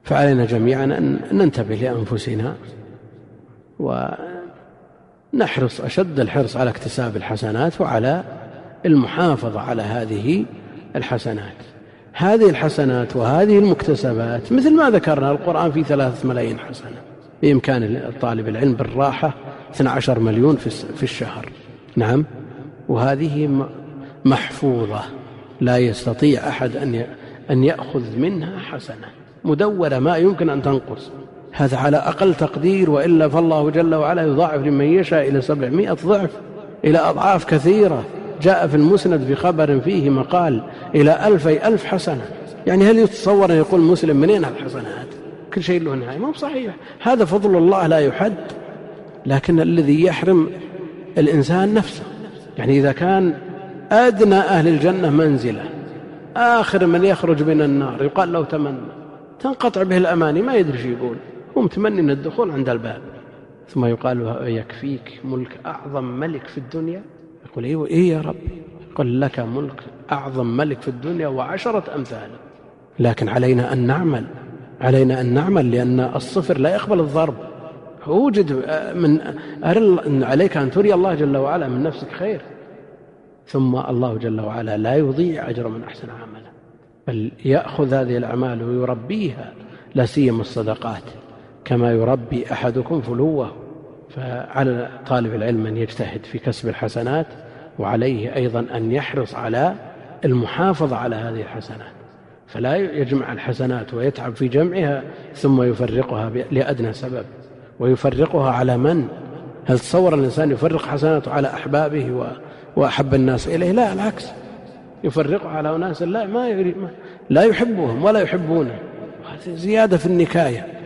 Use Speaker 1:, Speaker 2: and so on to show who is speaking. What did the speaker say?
Speaker 1: فعلينا جميعا أن ننتبه لأنفسنا ونحرص أشد الحرص على اكتساب الحسنات وعلى المحافظة على هذه الحسنات. هذه الحسنات وهذه المكتسبات مثل ما ذكرنا القرآن في 3 ملايين حسنة، بإمكان الطالب العلم بالراحة 12 مليون في الشهر. نعم، وهذه محفوظة لا يستطيع أحد أن يأخذ منها حسنة، مدونة ما يمكن أن تنقص. هذا على أقل تقدير، وإلا فالله جل وعلا يضاعف لمن يشاء إلى 700 ضعف، إلى أضعاف كثيرة. جاء في المسند في خبر فيه مقال إلى 1000 حسنة. يعني هل يتصور أن يقول مسلم منين الحسنات؟ كل شيء له نهاية؟ ما هو صحيح. هذا فضل الله لا يحد، لكن الذي يحرم الإنسان نفسه. يعني إذا كان أدنى أهل الجنة منزلة، آخر من يخرج من النار يقال له تمنى، تنقطع به الأماني، ما يدري شو يقول، هو متمني من الدخول عند الباب، ثم يقال له يكفيك ملك أعظم ملك في الدنيا؟ يقول إيه يا رب؟ يقول لك ملك أعظم ملك في الدنيا و10 أمثاله. لكن علينا أن نعمل لأن الصفر لا يقبل الضرب. وجد عليك أن تري الله جل وعلا من نفسك خير، ثم الله جل وعلا لا يضيع أجر من أحسن عملا، بل يأخذ هذه الأعمال ويربيها، لا سيما الصدقات، كما يربي أحدكم فلوه. فعلى طالب العلم أن يجتهد في كسب الحسنات، وعليه أيضا أن يحرص على المحافظة على هذه الحسنات، فلا يجمع الحسنات ويتعب في جمعها ثم يفرقها لأدنى سبب. ويفرقها على من؟ هل تصور الإنسان يفرق حسناته على أحبابه وأحب الناس إليه؟ لا، العكس، يفرقها على أناس لا يحبهم ولا يحبونه. هذه زيادة في النكاية.